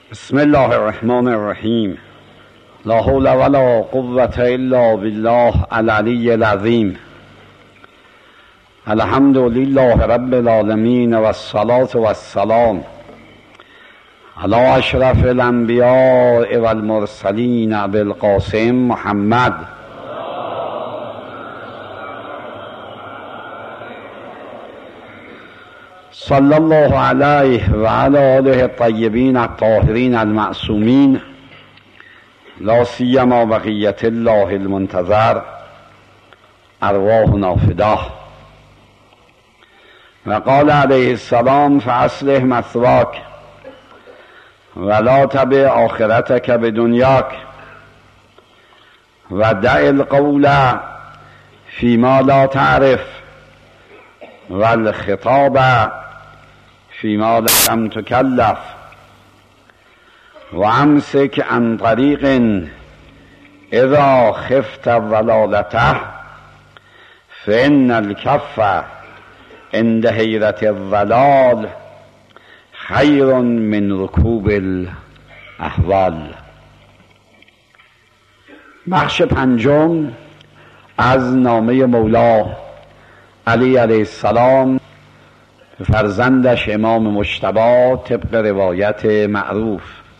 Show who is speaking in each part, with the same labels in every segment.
Speaker 1: بسم الله الرحمن الرحیم. لا حول ولا قوة الا بالله العلی العظیم. الحمد لله رب العالمین و الصلاة و السلام علی اشرف الانبیاء و المرسلین ابی القاسم محمد صلی الله علیه و علی آله الطیبین الطاهرین المعصومین، لا سیما بقیة الله المنتظر، ارواحنا فداه. و قال علیه السلام فاصلح مثواک ولا تبع آخرتک بدنیاک و دع القول فیما لا تعرف والخطاب فیما لم تکلف و امسک عن طریق اذا خفت ولالته فان الکف عند حیرة الضلال خیر من رکوب الاحوال. بخش پنجم از نامه مولا علی علیه السلام فرزندش امام مجتبی طبق روایت معروف.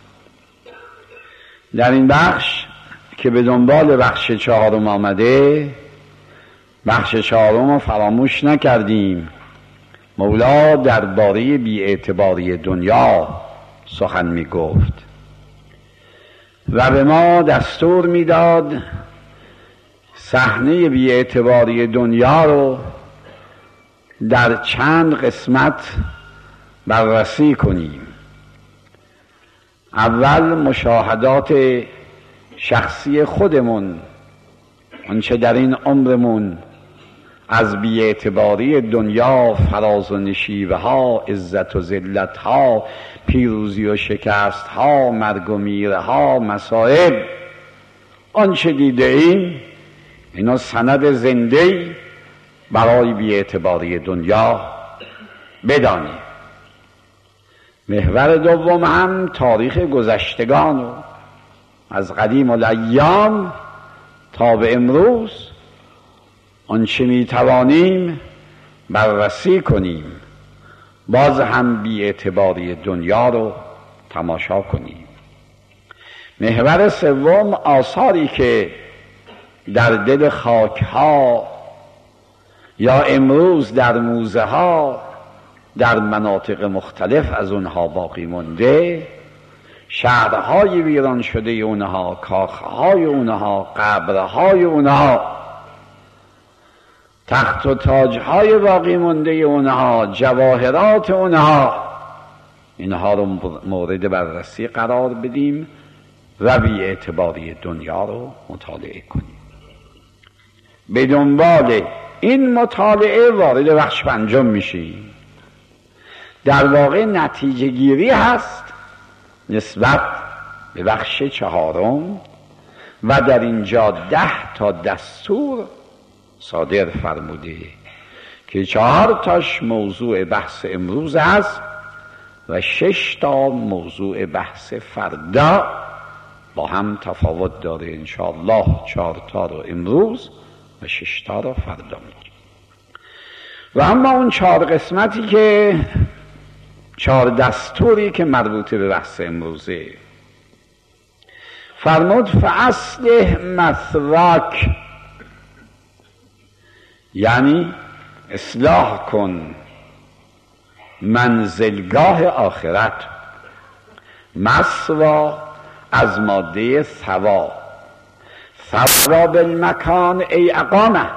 Speaker 1: در این بخش که به دنبال بخش چهارم آمده، بخش چهارم رو فراموش نکردیم. مولا درباره بی‌اعتباری دنیا سخن می گفت و به ما دستور میداد صحنه بی‌اعتباری دنیا رو در چند قسمت بررسی کنیم. اول مشاهدات شخصی خودمون، آنچه در این عمرمون از بی‌اعتباری دنیا، فراز و نشیبه ها، عزت و ذلت ها، پیروزی و شکست ها، مرگ و میره ها، مصائب، آنچه دیده ایم اینا سند زنده برای بی‌اعتباری دنیا بدانیم. محور دوم هم تاریخ گذشتگان و از قدیم الایام تا به امروز آنچه میتوانیم بررسی کنیم، باز هم بی‌اعتباری دنیا رو تماشا کنیم. محور سوم آثاری که در دل خاکها یا امروز در موزه ها در مناطق مختلف از اونها باقی مونده، شهرهای ویران شده اونها، کاخهای اونها، قبرهای اونها، تخت و تاجهای باقی مونده اونها، جواهرات اونها، اینها رو مورد بررسی قرار بدیم و بی‌اعتباری دنیا رو مطالعه کنیم. به دنبال این مطالعه وارد بخش پنجم میشیم. در واقع نتیجه گیری هست نسبت به بخش چهارم و در اینجا 10 تا دستور صادر فرموده که 4 تاش موضوع بحث امروز هست و 6 تا موضوع بحث فردا با هم تفاوت داره. انشاءالله 4 تا رو امروز و 6 تا رو فردا میگیم. و اما اون 4 قسمتی که 4 دستوری که مربوط به بحث امروزه، فرمود فاصلح مثواک، یعنی اصلاح کن منزلگاه آخرت. مثوا از ماده ثوا، ثوا بالمکان ای اقامه،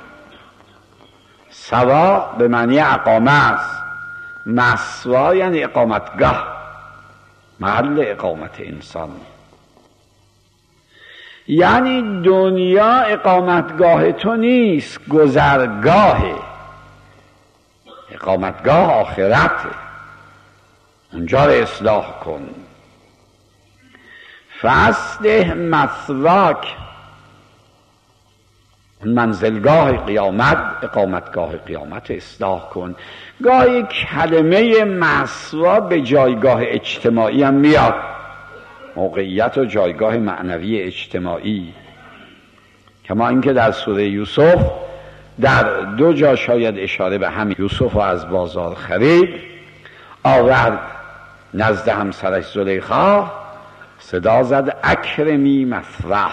Speaker 1: ثوا به معنی اقامه است. مثوا یعنی اقامتگاه، محل اقامت انسان. یعنی دنیا اقامتگاه تو نیست، گذرگاهه. اقامتگاه آخرته، اونجا رو اصلاح کن. فاصلح مثواک، منزلگاه قیامت، اقامتگاه قیامت اصلاح کن. گاهی کلمه مثوا به جایگاه اجتماعی هم میاد. موقعیت و جایگاه معنوی اجتماعی، کما اینکه در سوره یوسف در 2 جا شاید اشاره به همین. یوسف رو از بازار خرید، آورد نزد همسرش زلیخا، صدا زد اکرمی مثواه.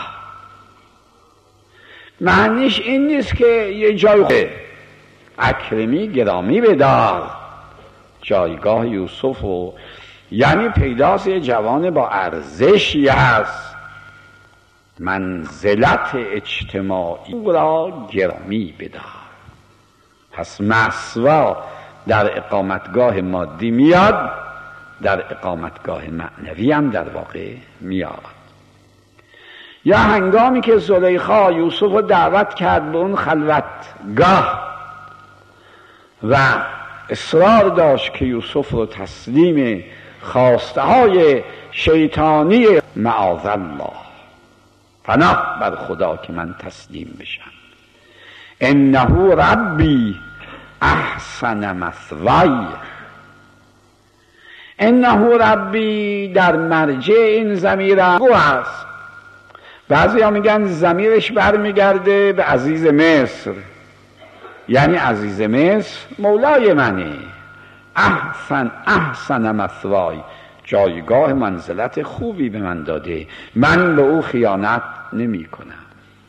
Speaker 1: معنیش این نیست که یه جای اکرمی گرامی بدار جایگاه یوسف و یعنی پیداست یه جوان با ارزشی هست، منزلت اجتماعی را گرامی بدار. پس مثوا در اقامتگاه مادی میاد، در اقامتگاه معنوی هم در واقع میاد. یا هنگامی که زلیخا یوسف رو دعوت کرد به اون خلوتگاه و اصرار داشت که یوسف رو تسلیم خواسته های شیطانی، معاذ الله، پناه بر خدا که من تسلیم بشم، انه ربی احسن مثوای. انه ربی در مرجع این ضمیر است. بعضی ها میگن ضمیرش برمیگرده به عزیز مصر، یعنی عزیز مصر مولای منه. احسن مثوای، جایگاه منزلت خوبی به من داده، من به او خیانت نمی کنم.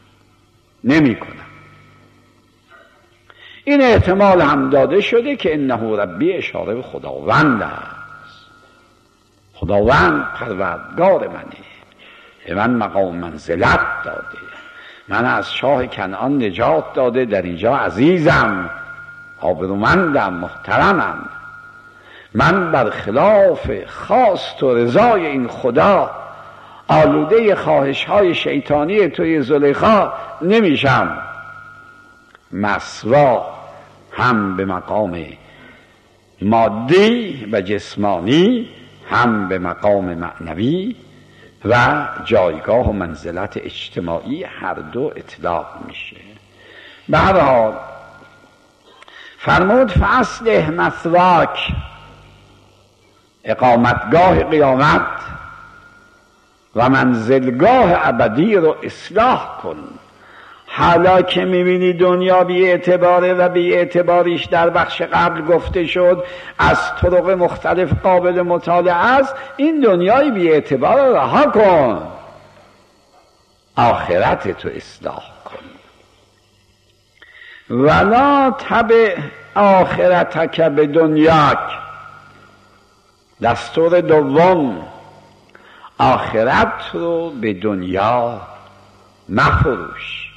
Speaker 1: این احتمال هم داده شده که انه ربی اشاره به خداوند است. خداوند پروردگار منه، به من مقام منزلت داده، من از شاه کنعان نجات داده، در اینجا عزیزم، آبرومندم، محترمم. من برخلاف خواست و رضای این خدا آلوده خواهش های شیطانی توی زلیخا نمیشم. مثوا هم به مقام مادی و جسمانی، هم به مقام معنوی و جایگاه و منزلت اجتماعی، هر دو اطلاق میشه. به هر حال فرمود فاصلح مثواک، اقامتگاه قیامت و منزلگاه ابدی رو اصلاح کن. حالا که میبینی دنیا بی اعتباره و بی اعتباریش در بخش قبل گفته شد، از طرق مختلف قابل مطالعه است، این دنیای بی اعتبار رو رها کن، آخرت تو اصلاح کن. ولا تبع آخرتک به دنیاک. دستور دوم، آخرت رو به دنیا مفروش.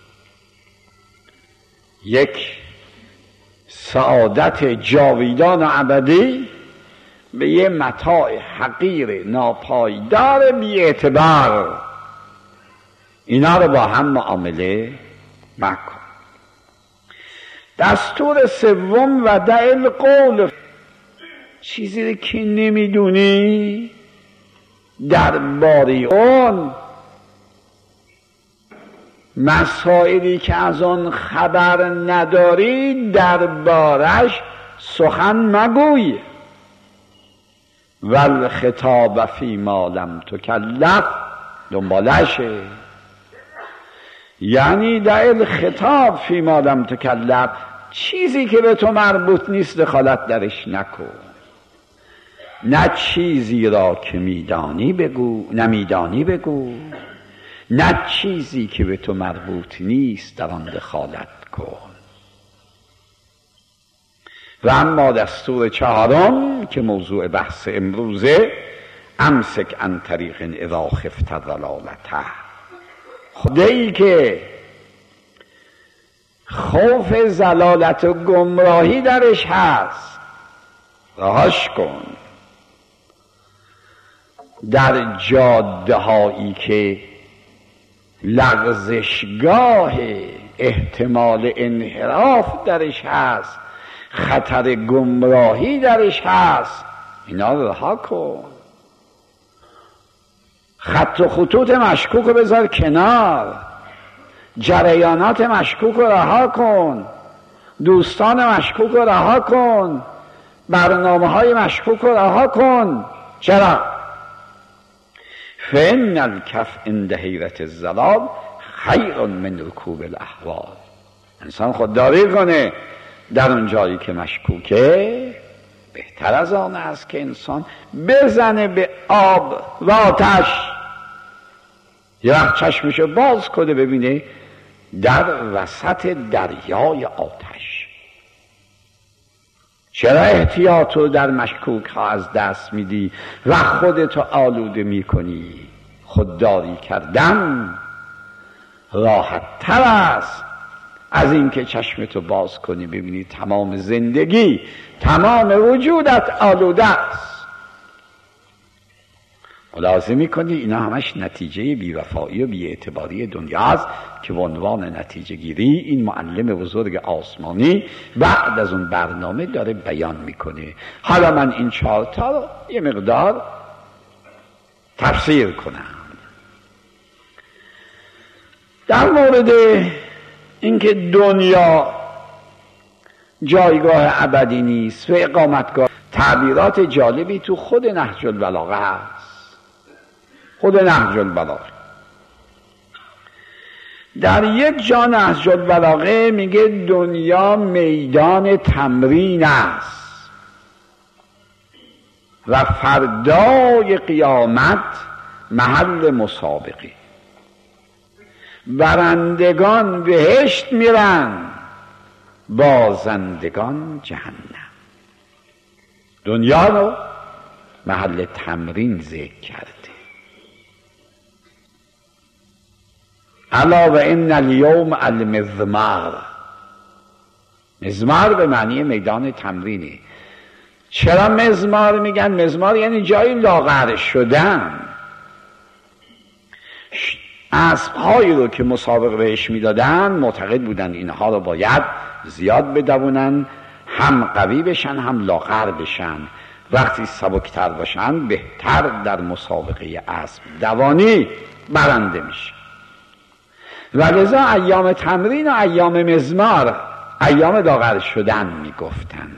Speaker 1: یک سعادت جاویدان و ابدی به یه متاع حقیر ناپایدار بی اعتبار، اینا رو با هم معامله مکن. دستور سوم و دع القول، چیزی که نمیدونی درباره اون، مسائلی که از آن خبر نداری دربارش سخن مگوی. والخطاب فی ما لم تکلف، دنبالشه، یعنی دع الخطاب فی ما لم تکلف، چیزی که به تو مربوط نیست دخالت درش نکن. نه چیزی را که میدانی بگو، نمیدانی بگو، نه چیزی که به تو مربوط نیست در آن دخالت کن. و اما دستور چهارم که موضوع بحث امروزه، امسک عن طریق اذا خفت ضلالته. خدایی که خوف ضلالت و گمراهی درش هست رهاش کن. در جاده هایی که لغزشگاه احتمال انحراف درش هست، خطر گمراهی درش هست، اینا رو رها کن. خط و خطوط مشکوک رو بذار کنار، جریانات مشکوک رو رها کن، دوستان مشکوک رو رها کن، برنامه های مشکوک رو رها کن. چرا؟ فإن الکف عند حیرت الضلال خیر من رکوب الاهوال. انسان خودداری کنه در اون جایی که مشکوکه، بهتر از آن است که انسان بزنه به آب و آتش. یه وقت چشمشو باز کنه ببینه در وسط دریای آتش. چرا احتیاط رو در مشکوک ها از دست میدی و خودتو آلوده میکنی؟ خودداری کردن راحت تر است از این که چشمتو باز کنی ببینی تمام زندگی، تمام وجودت آلوده است. ملاحظه میکنی اینا همش نتیجه بیوفایی و بی‌اعتباری دنیاست که به عنوان نتیجه گیری این معلم بزرگ آسمانی بعد از اون برنامه داره بیان میکنه. حالا من این 4 تا رو یه مقدار تفسیر کنم. در مورد اینکه دنیا جایگاه ابدی نیست و اقامتگاه، تعبیرات جالبی تو خود نهج البلاغه هست. خود نهج البلاغه در یک جا نهج البلاغه میگه دنیا میدان تمرین است و فردای قیامت محل مسابقه. برندگان بهشت میرن، بازندگان جهنم. دنیا رو محل تمرین ذکر کرده. الا و ان اليوم المزمار. مزمار به معنی میدان تمرینه. چرا مزمار میگن؟ مزمار یعنی جای لاغر شدن. اسب‌هایی رو که مسابقه بهش میدادن معتقد بودن اینها رو باید زیاد بدونن، هم قوی بشن هم لاغر بشن. وقتی سبکتر باشن بهتر در مسابقه اسب دوانی برنده میشه. ولذا ایام تمرین و ایام مزمار ایام لاغر شدن میگفتن.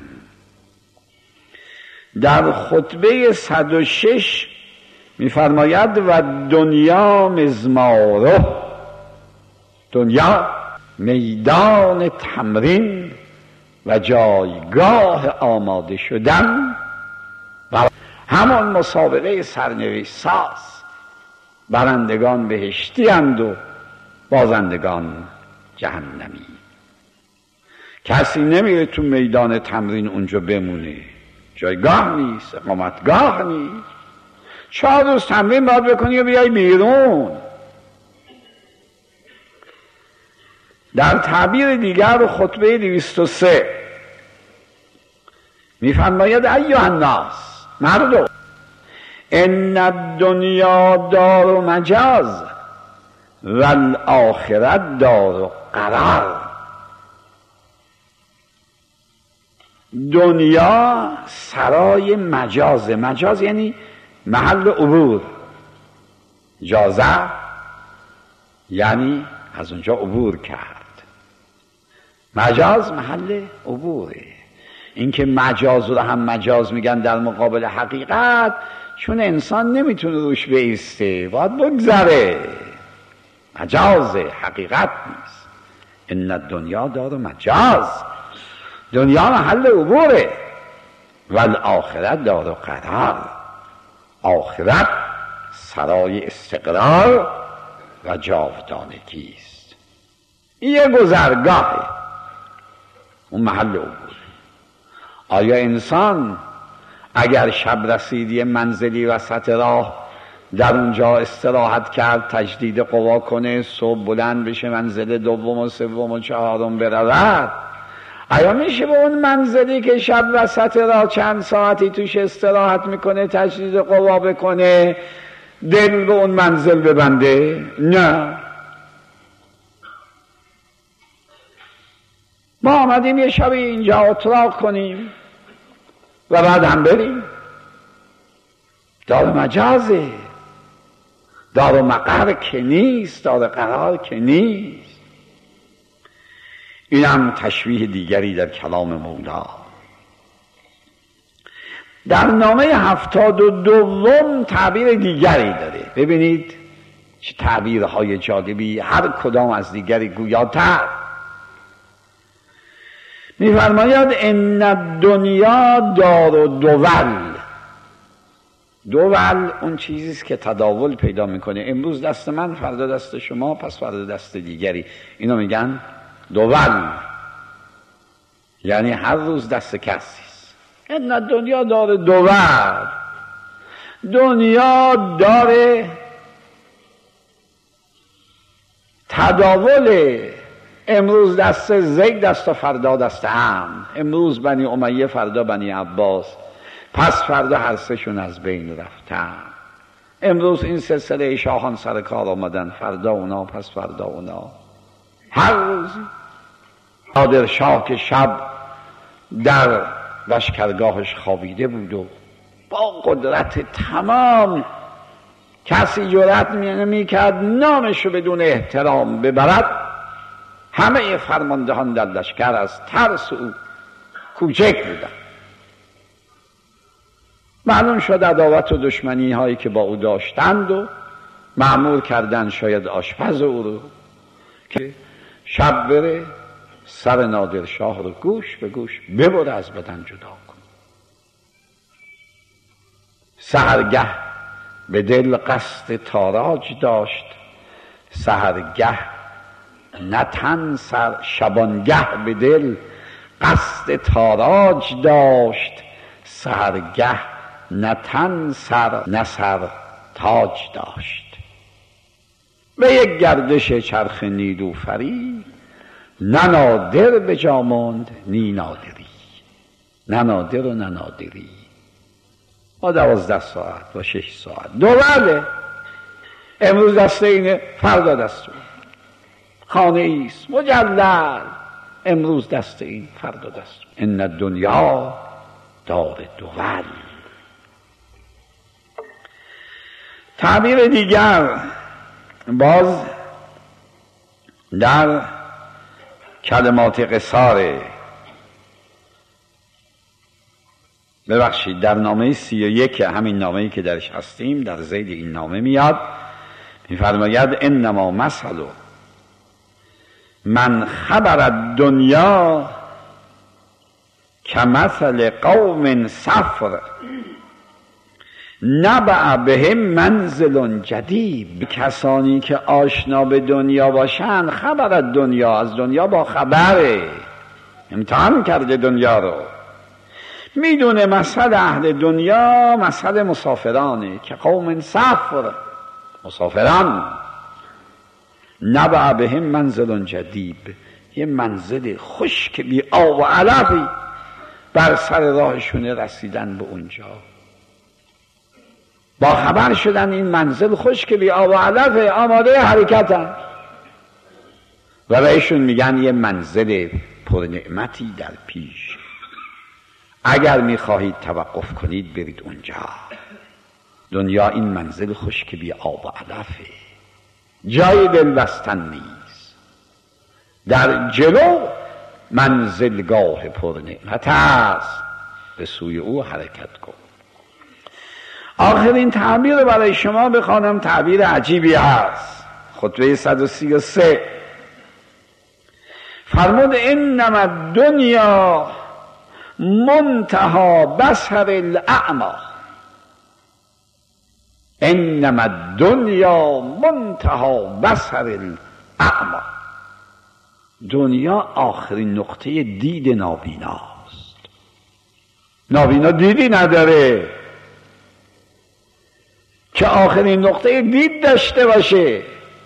Speaker 1: در خطبه 106 میفرماید و دنیا مزماره. دنیا میدان تمرین و جایگاه آماده شدن و همان مسابقه سرنوشت ساز. برندگان بهشتی اند و بازندگان جهنمی. کسی نمیره تو میدان تمرین اونجا بمونه، جایگاه نیست، اقامتگاه نیست. 4 روز تمرین باید بکنی و بیای بیرون. در تعبیر دیگر خطبه 203 میفرماید ایها الناس، مردم، ان الدنیا دار مجاز و الاخرت دار قرار. دنیا سرای مجازه. مجاز یعنی محل عبور. جازه یعنی از اونجا عبور کرد. مجاز محل عبوره. اینکه مجاز رو هم مجاز میگن در مقابل حقیقت، چون انسان نمیتونه روش بایسته، باید بگذره. مجاز حقیقت نیست. ان الدنیا دار مجاز. دنیا محل عبوره. و الاخرت دار قرار. آخرت سرای استقرار و جاودانگی است. این یه گذرگاهه، اون محل عبور. آیا انسان اگر شب رسیدی منزلی وسط راه در اونجا استراحت کرد، تجدید قوا کنه، صبح بلند بشه منزل دوم و سوم و چهارم برود، آیا میشه به اون منزلی که شب وسط راه چند ساعتی توش استراحت میکنه تجدید قوا بکنه دل به اون منزل ببنده؟ نه. ما آمدیم یه شب اینجا اتراق کنیم و بعد هم بریم. دار مجازه، دار مقر که نیست، دار قرار که نیست. این هم تشبیه دیگری در کلام مولا. در نامه 72 تعبیر دیگری داره. ببینید چه تعبیرهای جالبی، هر کدام از دیگری گویاتر. می‌فرماید ان الدنیا دار دول. دول اون چیزیست که تداول پیدا میکنه، امروز دست من، فردا دست شما، پس فردا دست دیگری. اینو میگن دول، یعنی هر روز دست کسیست. ان دنیا داره دول، دنیا داره تداول. امروز دست زید دست و فردا دست هم، امروز بنی امیه فردا بنی عباس، پس فردا هر سهشون از بین رفتن. امروز این سلسله شاهان سر کار آمدن، فردا اونا، پس فردا اونا. هر روز نادر شاه که شب در لشکرگاهش خوابیده بود و با قدرت تمام کسی جرأت نمی‌کرد نامشو بدون احترام ببرد، همه فرماندهان در لشکر از ترس او کوچک بودن. معلوم شد عداوت و دشمنی هایی که با او داشتند و مأمور کردن شاید آشپز او رو که شب بره سر نادر شاه رو گوش به گوش ببره، از بدن جدا کن. سحرگه به دل قصد تاراج داشت، سحرگه نه تن سر، شبانگه به دل قصد تاراج داشت، سحرگه نه تن سر نه سر تاج داشت. به یک گردش چرخ نیلوفری، نه نادر به جا ماند نی نادری. نه نادر و نه نادری با 12 ساعت و 6 ساعت دوله. امروز دست اینه، فردا دست اون. خانه ایست مجلل، امروز دست این، فردا دست اون. ان دنیا دار دول. تعبیر دیگر باز در کلمات قصار، ببخشید در نامه 31 همین نامه‌ای که درش هستیم، در ذیل این نامه میاد، می‌فرماید انما مثل من خبر الدنیا کمثل قوم صفر نبع بهم منزل جدید. کسانی که آشنا به دنیا باشن، خبر از دنیا، از دنیا با خبره، امتحان کرده دنیا رو، میدونه مثل اهل دنیا مثل مسافرانه که قوم صفر، مسافران. نبع بهم منزل جدید، یه منزل خشک بی آب و علفی بر سر راهشونه رسیدن به اونجا، با خبر شدن این منزل خشک بی آب و علفه، آماده حرکتن و بهشون میگن یه منزل پر نعمتی در پیش، اگر میخواهید توقف کنید برید اونجا. دنیا این منزل خشک بی آب و علفه، جای دل بستن نیست، در جلو منزلگاه پر نعمت است، به سوی او حرکت کن. آخرین تعبیر رو برای شما بخوانم، تعبیر عجیبی هست. خطبه 133 فرمود انما الدنیا منتهى بصر الاعمی. انما الدنیا منتهى بصر الاعمی. دنیا آخرین نقطه دید نابیناست. نابینا دیدی نداره که آخرین نقطه دید داشته باشه.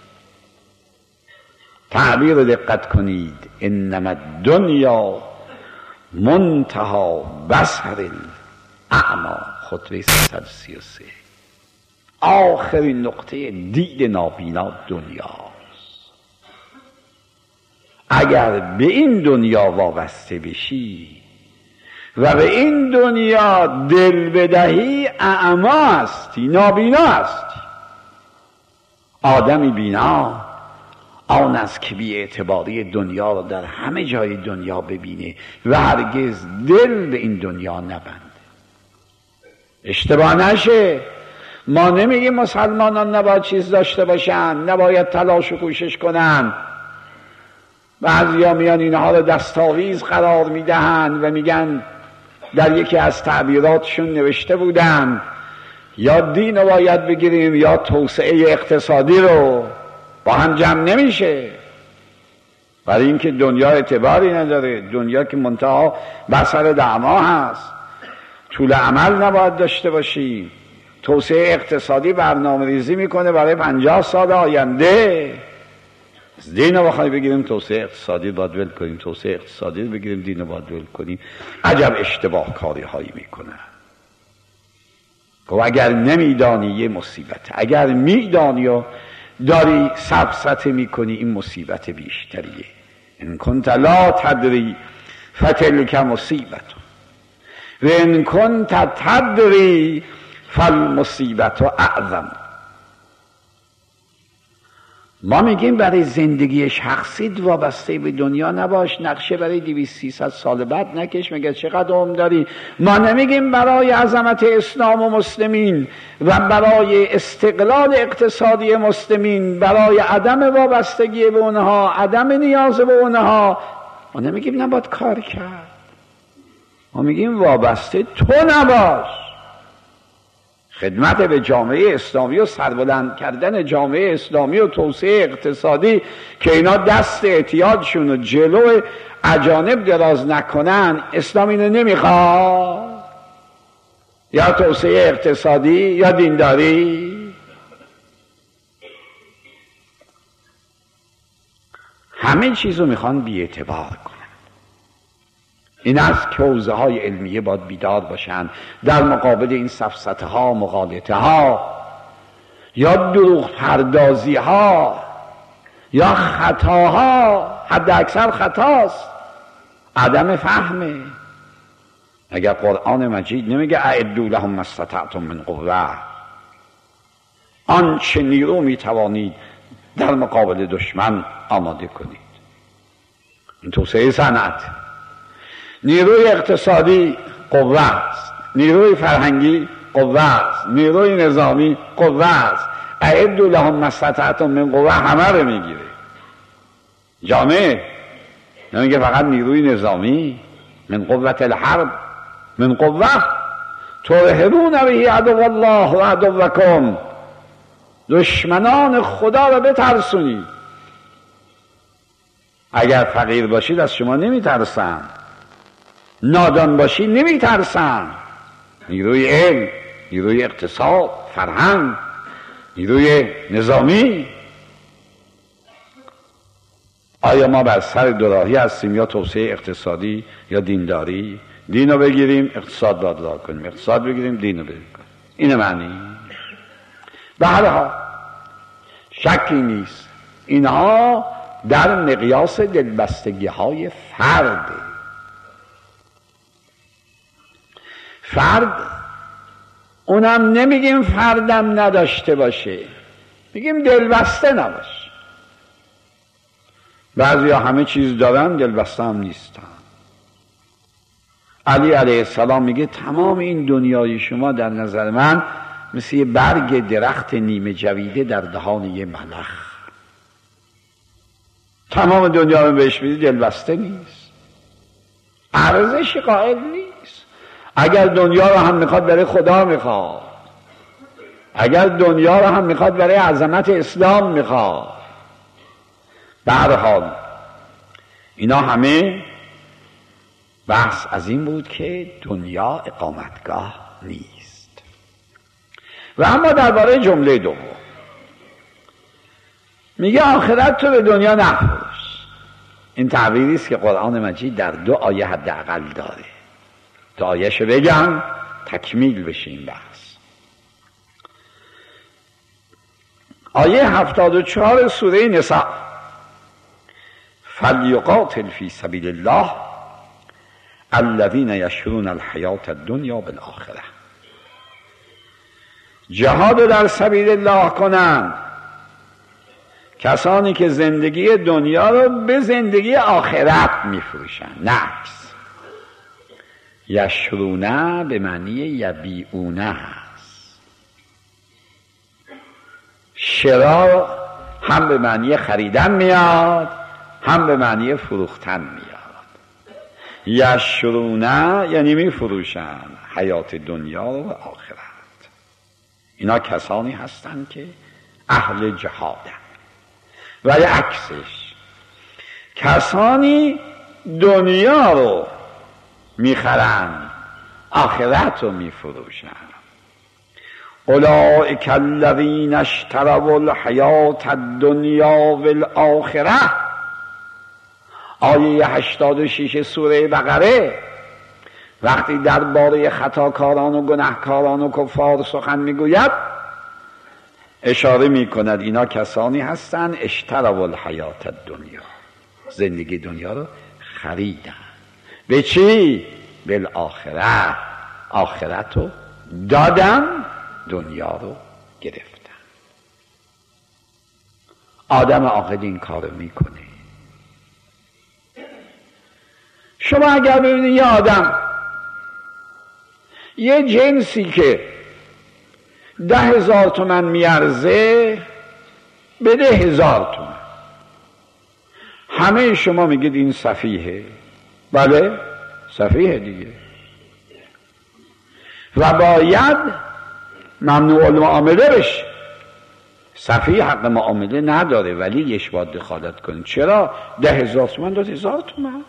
Speaker 1: تعبیر رو دقت کنید، انما الدنیا منتهى بصر الاعمی. خطبه 133 آخرین نقطه دید نابینا دنیاست. اگر به این دنیا وابسته بشی و به این دنیا دل بدهی، اعمی هستی، نابینا هستی. آدمی بینا آن است که بی اعتباری دنیا را در همه جای دنیا ببینه و هرگز دل به این دنیا نبنده. اشتباه نشه. ما نمیگیم مسلمانان نباید چیز داشته باشن، نباید تلاش و کوشش کنن. بعضیا میان اینها رو دستاویز قرار میدهند و میگن در یکی از تعبیراتشون نوشته بودن یا دین رو باید بگیریم یا توسعه اقتصادی رو، با هم جمع نمیشه. برای اینکه دنیا اعتباری نداره، دنیا که منتها بصر دعما هست. طول عمل نباید داشته باشی. توسعه اقتصادی برنامه ریزی میکنه برای 50 سال آینده. دین رو بخوای بگیریم توسعه اقتصادی باید ول کنیم، توسعه اقتصادی رو بگیریم دین رو باید ول کنیم. عجب اشتباه کاری هایی میکنه. اگر نمیدانی یه مصیبت، اگر میدانی و داری سبسته میکنی این مصیبت بیشتریه. ان کنت لا تدری فتلک مصیبت و ان کنت تدری فالمصیبت اعظم. ما میگیم برای زندگی شخصیت وابسته به دنیا نباش، نقشه برای 200-300 سال بعد نکش مگه چقدر عمر داری. ما نمیگیم برای عظمت اسلام و مسلمین و برای استقلال اقتصادی مسلمین، برای عدم وابستگی به اونها، عدم نیاز به اونها، ما نمیگیم نباید کار کرد. ما میگیم وابسته تو نباش. خدمت به جامعه اسلامی و سربلند کردن جامعه اسلامی و توسعه اقتصادی که اینا دست احتیاجشون و جلو اجانب دراز نکنن، اسلام اینو نمیخواد. یا توسعه اقتصادی یا دینداری. همه چیزو میخوان بی‌اعتبار کنن. این است که حوزه های علمیه باید بیدار باشند در مقابل این سفسطه ها، مغالطه ها یا دروغ پردازی ها یا خطاها. حد اکثر خطاست، عدم فهمه. اگر قرآن مجید نمیگه اعدوا لهم ما استطعتم من قوة، آنچه نیرو میتوانید در مقابل دشمن آماده کنید. این توسعه صنعت. نیروی اقتصادی قوه است، نیروی فرهنگی قوه است، نیروی نظامی قوه است. اعدوا لهم ما استطعتم من قوة همه رو میگیره. جامعه نمیگه فقط نیروی نظامی. من قوة الحرب، من قوة ترهبون به عدو الله و عدوکم، دشمنان خدا رو بترسونید. اگر فقیر باشید از شما نمیترسن، نادان باشی نمیترسن. نیروی علم، نیروی اقتصاد، فرهنگ، نیروی نظامی. آیا ما بر سر دوراهی هستیم یا توسعه اقتصادی یا دینداری؟ دین رو بگیریم اقتصاد باید راه کنیم، اقتصاد بگیریم دین رو بگیریم. اینه معنی. به هر حال شکی نیست اینها در مقیاس دلبستگی های فرد. اونم نمیگیم فردم نداشته باشه، میگیم دلبسته نباشه. بعضیا همه چیز دارن دلبسته هم نیستن. علی علیه السلام میگه تمام این دنیای شما در نظر من مثل یه برگ درخت نیمه جویده در دهان یه ملخ. تمام دنیا رو بهش بدی دلبسته نیست، ارزش قائل نیست. اگر دنیا رو هم میخواد برای خدا میخواد، اگر دنیا رو هم میخواد برای عظمت اسلام میخواد. به هر حال اینا همه بحث از این بود که دنیا اقامتگاه نیست. و اما درباره جمله دوم میگه آخرت تو به دنیا نفروش. این تعبیری است که قرآن مجید در 2 آیه حداقل داره. 2 آیه‌شو بگم تکمیل بشه این بحث. آیه 74 سوره نساء: فلیقاتل فی سبیل الله الذین یشرون الحیات الدنیا بالآخره. جهاد در سبیل الله کنند کسانی که زندگی دنیا رو به زندگی آخرت میفروشن. نفس یشرونه به معنی یبیعونه هست. شرا هم به معنی خریدن میاد، هم به معنی فروختن میاد. یشرونه یعنی میفروشن حیات دنیا و آخرت. اینا کسانی هستند که اهل جهادن. ولی عکسش کسانی دنیا رو میخرن، آخرت رو میفروشن. اولئک الذین اشتروا الحیات الدنیا والآخرة، آیه 86 سوره بقره وقتی درباره خطاکاران و گناهکاران و کفار سخن میگوید اشاره میکند اینا کسانی هستند اشتروا الحیات الدنیا، زندگی دنیا رو خریدن. به چی؟ بالآخره، آخرت رو دادن، دنیا رو گرفتن. آدم عاقل این کارو میکنه. شما اگر ببینید یه آدم یه جنسی که 10,000 تومان میارزه بده 1,000 تومان، همه شما میگید این سفیهه. بله سفیهه دیگه و باید ممنوع المعامله بشه. سفیه حق معامله نداره ولی یش باید دخالت کنید. چرا؟ 10,000 تومان داد 1,000 تومان.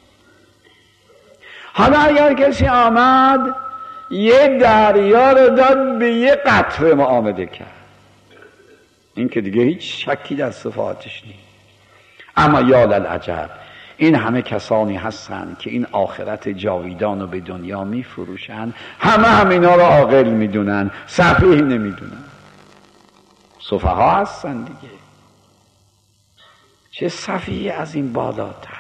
Speaker 1: حالا اگر کسی آمد یه دریا رو داد به یه قطره معامله کرد، این که دیگه هیچ شکی در صفاتش نیست. اما یا للعجب، این همه کسانی هستند که این آخرت جاویدان رو به دنیا می فروشن، همه اینا رو عاقل میدونن، سفیه نمیدونن. سفها هستن دیگه. چه سفیه از این بالاتر.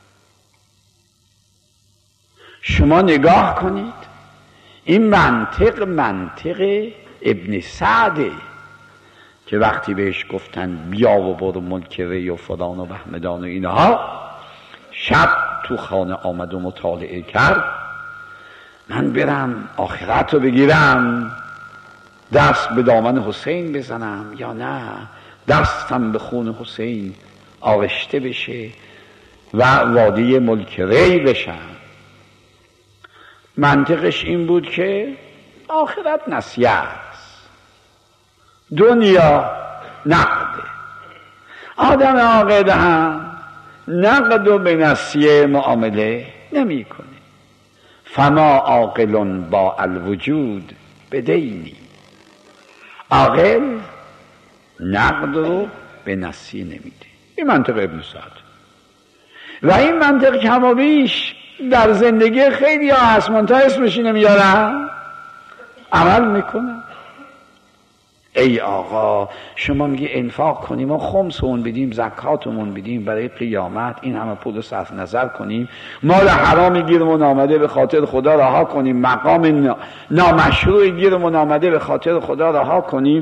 Speaker 1: شما نگاه کنید، این منطق ابن سعده که وقتی بهش گفتن بیا و برو ملک ری و فلان و بهمدان و اینها، شب تو خانه آمد و مطالعه کرد. من برم آخرت رو بگیرم، دست به دامن حسین بزنم یا نه دستم به خون حسین آغشته بشه و وادی ملک ری بشم. منطقش این بود که آخرت نسیه است، دنیا نقده. آدم عاقل هم نقد و به نسیه معامله نمی کنه. فما عاقل با الوجود بدینی، عاقل نقد رو به نسیه نمیده. این منطق ابن سعد و این منطق کم و بیش در زندگی خیلی ها هست، منتها اسمش نمیارن، عمل میکنن. ای آقا شما میگی انفاق کنیم و خمسمون بدیم، زکاتمون بدیم برای قیامت، این همه پول صرف نظر کنیم، مال حرام گیرمون آمده به خاطر خدا رها کنیم، مقام نامشروع گیرمون آمده به خاطر خدا رها کنیم،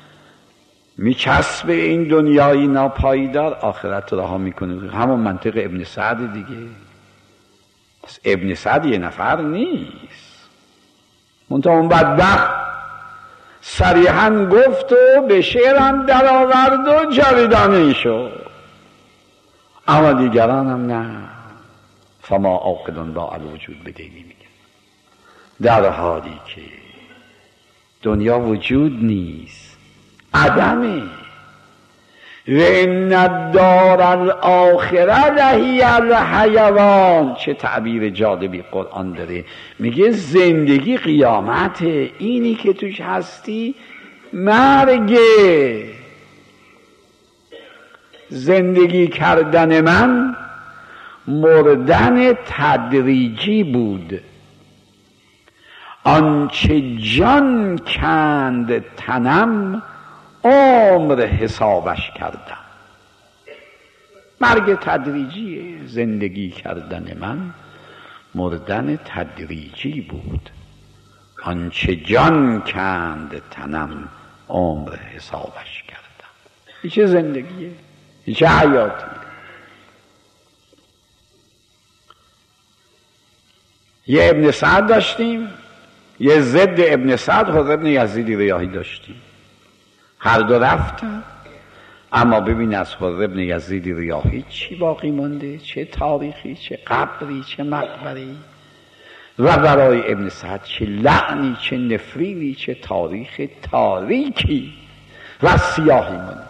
Speaker 1: میچسب این دنیای ناپایدار، آخرت رها میکنیم. همون منطق ابن سعد دیگه. ابن سعد یه نفر نیست، منتها اون بدبخت صریحاً گفت و به شعرم در آورد و جاویدانه شد. اما دیگران هم نه. فما عاقل با الوجود بدینی میگن، در حالی که دنیا وجود نیست، عدمه. و ان الدار الاخره لهی الحیوان. چه تعبیر جالبی قرآن داره، میگه زندگی قیامت، اینی که توش هستی مرگه. زندگی کردن من مردن تدریجی بود، آنچه جان کند تنم عمر حسابش کردم. مرگ تدریجیه، زندگی کردن من مردن تدریجی بود، آنچه جان کند تنم عمر حسابش کردم. این چه زندگیه؟ این چه حیاتیه؟ یه ابن سعد داشتیم، یه ضد ابن سعد حر ابن یزید ریاحی داشتیم، هر دو رفتن. اما ببین از حر ابن یزید ریاحی چی باقی مانده، چه تاریخی، چه قبری، چه مقبری، و برای ابن سعد چه لعنی، چه نفرینی، چه تاریخ تاریکی و سیاهی مانده.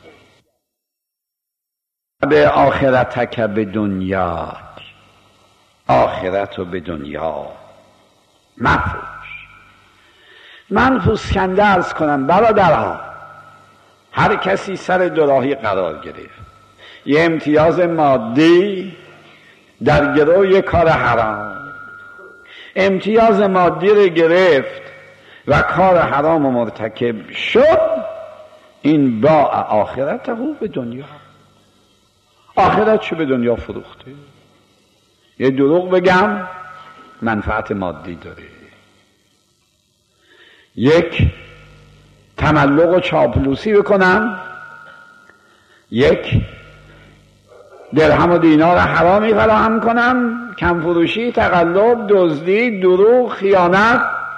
Speaker 1: به آخرتک به دنیا، آخرت و به دنیا مفروش. من پوسکنده عرض کنم برادرها، هر کسی سر دوراهی قرار گرفت، یه امتیاز مادی در گروه یه کار حرام، امتیاز مادی رو گرفت و کار حرام مرتکب شد، این با آخرت او به دنیا، آخرت چه به دنیا فروخته. یه دروغ بگم منفعت مادی داره، یک تملق و چاپلوسی بکنم، یک درهم و دینار حرامی فراهم کنم، کم فروشی، تقلب، دزدی، دروغ، خیانت،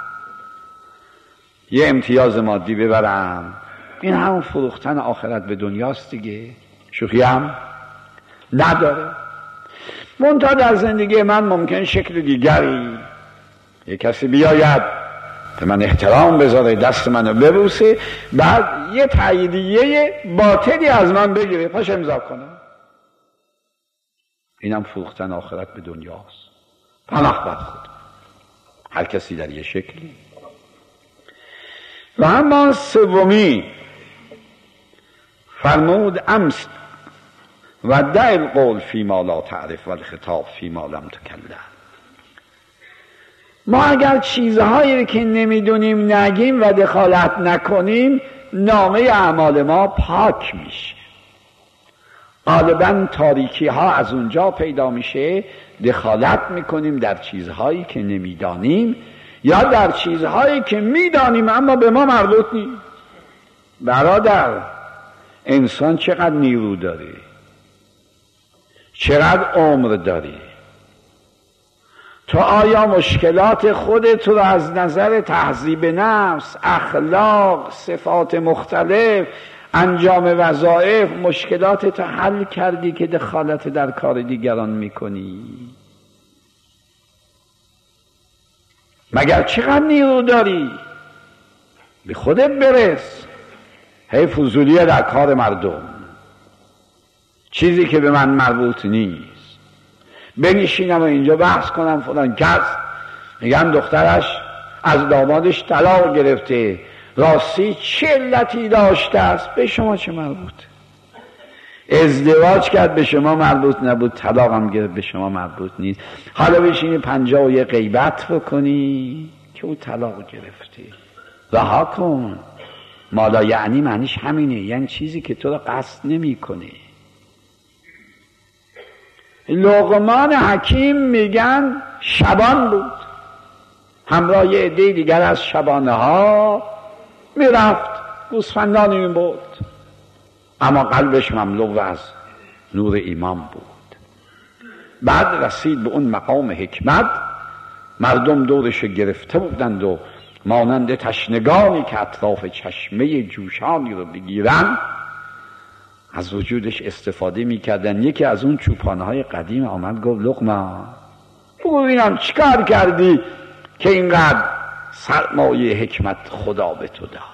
Speaker 1: یه امتیاز مادی ببرم، این همون فروختن آخرت به دنیاست دیگه. شوخی هم نداره. منتها در زندگی من ممکن شکل دیگری، یک کسی بیاید به من احترام بذاره، دست منو ببوسه، بعد یه تاییدیه باطلی از من بگیره، پاش امضا کنه، اینم فروختن آخرت به دنیاست. پناه بر خود، هر کسی در یه شکلی. و اما سومی فرمود امس و دع القول فیما لا تعرف و الخطاب فیما لم تکلم. ما اگر چیزهایی که نمیدونیم نگیم و دخالت نکنیم، نامه اعمال ما پاک میشه. غالبا تاریکی ها از اونجا پیدا میشه، دخالت میکنیم در چیزهایی که نمیدانیم یا در چیزهایی که میدانیم اما به ما مربوط نیست. برادر، انسان چقدر نیرو داره، چقدر عمر داری، تو آیا مشکلات خودت رو از نظر تهذیب نفس، اخلاق، صفات مختلف، انجام وظایف، مشکلاتت حل کردی که دخالت در کار دیگران میکنی؟ مگر چقدر نیرو داری؟ به خودت برس. هی فضولیه در کار مردم، چیزی که به من مربوط نیست. بنشینم و اینجا بحث کنم فلان کس میگم دخترش از دامادش طلاق گرفته، راستی چه علتی داشته است؟ به شما چه مربوط؟ ازدواج کرد به شما مربوط نبود، طلاق هم گرفت به شما مربوط نیست. حالا بشینی 50 یه غیبت بکنی که او طلاق گرفته. رها کن. مالا یعنی معنیش همینه، یعنی چیزی که تو رو قصد نمی کنه. لقمان حکیم میگن شبان بود، همراه یه عده دیگر از شبانه ها میرفت، گوسفندانی میبرد، اما قلبش مملو از نور ایمان بود. بعد رسید به اون مقام حکمت، مردم دورش گرفته بودند و مانند تشنگانی که اطراف چشمه جوشانی رو بگیرن از وجودش استفاده میکردن. یکی از اون چوپانهای قدیم آمد گفت لقمان بگو ببینم چیکار کردی که اینقدر سرمایه حکمت خدا به تو داد؟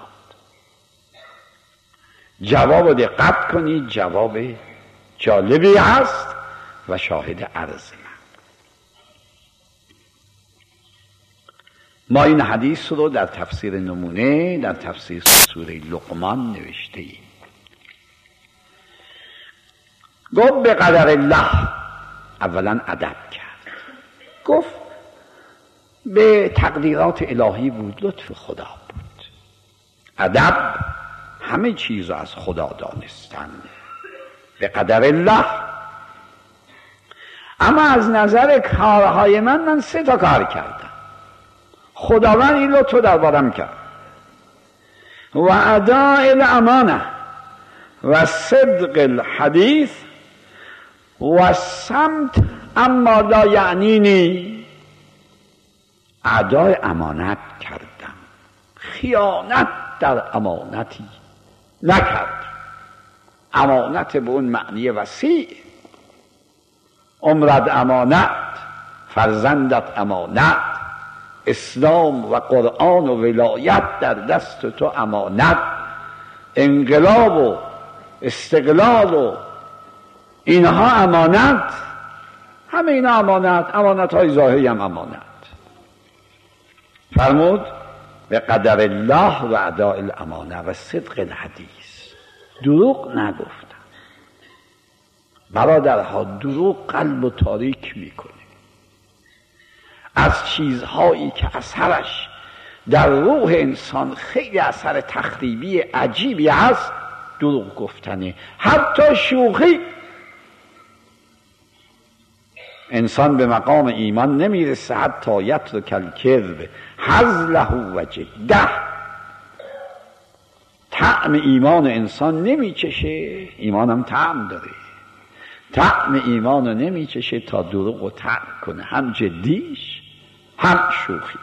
Speaker 1: جواب دقت کنید، جواب جالبی هست و شاهد عرض من. ما این حدیث رو در تفسیر نمونه در تفسیر سوره لقمان نوشته ایم. گفت به قدر الله، اولا ادب کرد، گفت به تقدیرات الهی بود، لطف خدا بود. ادب همه چیز رو از خدا دانستن، به قدر الله. اما از نظر کارهای من 3 تا کار کردم، خداوند این لطف دربارم کرد. و اداء الامانه و صدق الحدیث و سمت اما لا یعنینی. ادای امانت کردم، خیانت در امانتی نکرد. امانت به اون معنی وسیع، عمرت امانت، فرزندت امانت، اسلام و قرآن و ولایت در دست تو امانت، انقلاب و استقلال و اینها امانت، همه اینا امانت، امانت های ظاهری هم امانت. فرمود به قدر الله و اداء الامانه و صدق الحدیث، دروغ نگفتن. برادرها، دروغ قلب و تاریک میکنه. از چیزهایی که اثرش در روح انسان خیلی اثر تخریبی عجیبی هست دروغ گفتنه. حتی شوخی، انسان به مقام ایمان نمیرسه حتی یترک الکذب هزله و جده. طعم ایمان انسان نمیچشه، ایمان هم طعم داره، طعم ایمان رو نمیچشه تا دروغ رو طعم کنه، هم جدیش هم شوخی.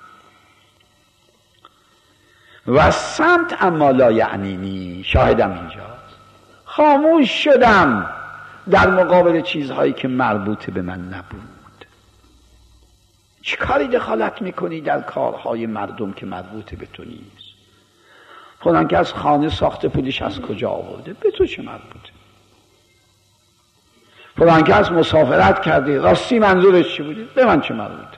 Speaker 1: و سمت اما لا یعنینی، شاهدم اینجاست، خاموش شدم در مقابل چیزهایی که مربوط به من نبود. چه کاری دخالت میکنی در کارهای مردم که مربوط به تو نیست؟ فلان که از خانه ساخته پولش از کجا آورده؟ به تو چه مربوطه؟ فلان که از مسافرت کرده، راستی منظورش چی بوده؟ به من چه مربوطه؟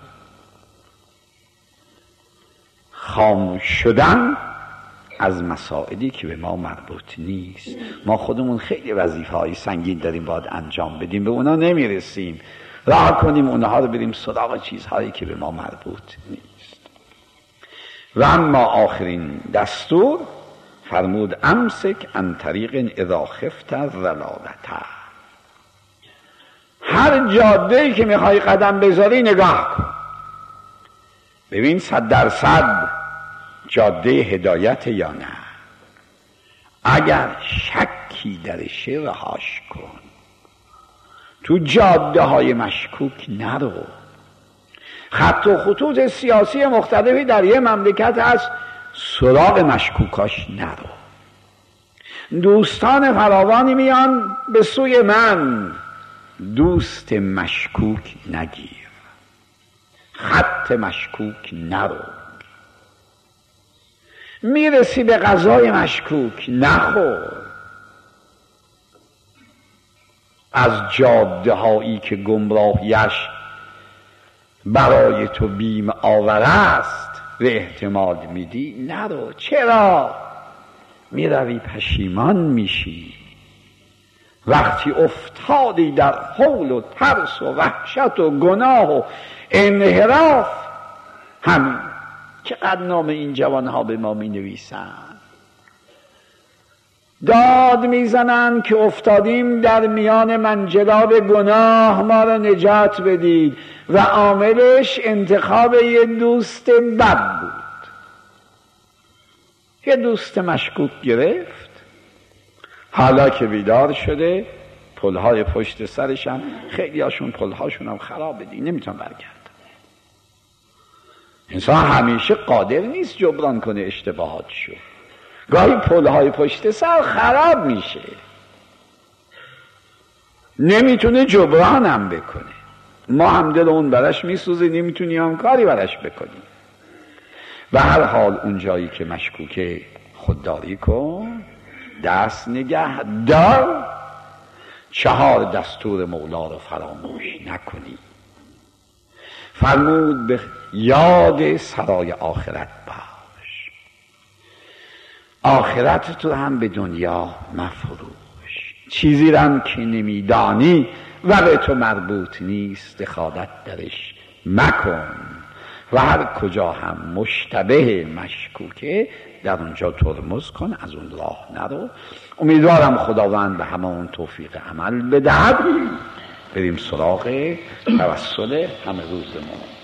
Speaker 1: خاموش شدن از مسائلی که به ما مربوط نیست. ما خودمون خیلی وظیفه‌های سنگین داریم باید انجام بدیم، به اونا نمیرسیم، راه کنیم اونها رو بریم سراغ چیزهایی که به ما مربوط نیست. و اما آخرین دستور فرمود امسک عن طریق اذا خفت ضلالته. هر جاده‌ای که میخوای قدم بذاری نگاه کن، ببین 100% جاده هدایت یا نه. اگر شکی درشه رهاش کن. تو جاده های مشکوک نرو. خط و خطوط سیاسی مختلفی در یه مملکت هست، سراغ مشکوکاش نرو. دوستان فراوانی میان به سوی من، دوست مشکوک نگیر، خط مشکوک نرو. میرسی به غذای مشکوک نخور. از جاده هایی که گمراهیش برای تو بیم آور است و احتمال میدی نرو. چرا؟ میروی پشیمان میشی. وقتی افتادی در هول و ترس و وحشت و گناه و انحراف، همین چقدر نام این جوانها به ما می نویسن، داد میزنن که افتادیم در میان منجلاب گناه، ما را نجات بدید، و عاملش انتخاب یه دوست بد بود. یه دوست مشکوک گرفت، حالا که بیدار شده پلهای پشت سرشن، خیلی هاشون پلهاشون هم خرابه دیگه، نمیتونن برگردن. انسان همیشه قادر نیست جبران کنه اشتباهاتشو، گاهی پلهای پشت سر خراب میشه، نمیتونه جبرانم بکنه. ما هم دل اون براش میسوزه، نمیتونی هم کاری براش بکنی. به هر حال اون جایی که مشکوکه خودداری کن، دست نگه دار، 4 دستور مولا رو فراموش نکنی. فرمود به یاد سرای آخرت باش، آخرت تو هم به دنیا مفروش. چیزی رم که نمیدانی و به تو مربوط نیست دخالت درش مکن، و هر کجا هم مشتبه مشکوکه در اونجا ترمز کن، از اون راه نرو. امیدوارم خداوند به همون توفیق عمل بدهد. بریم سراغ توسل همه روز ما.